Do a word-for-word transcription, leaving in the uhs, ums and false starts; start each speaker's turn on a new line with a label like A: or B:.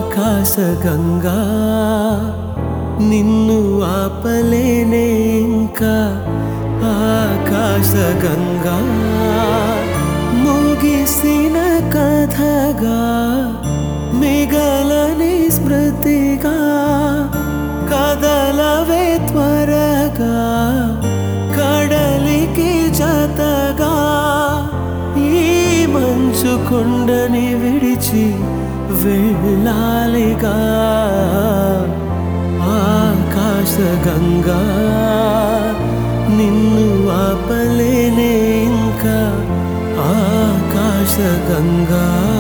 A: ఆకాశగంగా నిన్ను ఆపలేనే ఇంకా ఆకాశగంగా ముగిసిన కథగా మిగలని స్మృతిగా కదలవే త్వరగా కడలికి జతగా ఈ మంచు కొండని విడిచి వెళ్ళాలిగా ఆకాశగంగా నిన్ను ఆపలేనే ఇంకా ఆకాశగంగా